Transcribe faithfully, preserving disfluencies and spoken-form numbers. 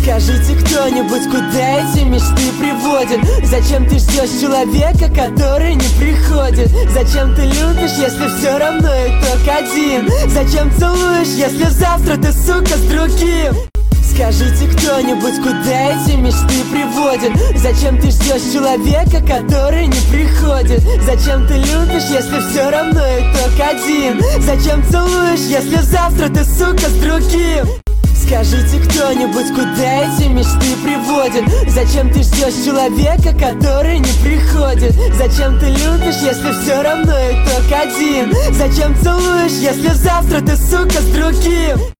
Скажите кто-нибудь, куда эти мечты приводят? Зачем ты ждешь человека, который не приходит? Зачем ты любишь, если все равно итог один? Зачем целуешь, если завтра ты, сука, с другим? Скажите кто-нибудь, куда эти мечты приводят? Зачем ты ждешь человека, который не приходит? Зачем ты любишь, если все равно итог один? Зачем целуешь, если завтра ты, сука, с другим? Скажите кто-нибудь, куда эти мечты приводят? Зачем ты ждешь человека, который не приходит? Зачем ты любишь, если все равно итог один? Зачем целуешь, если завтра ты, сука, с другим?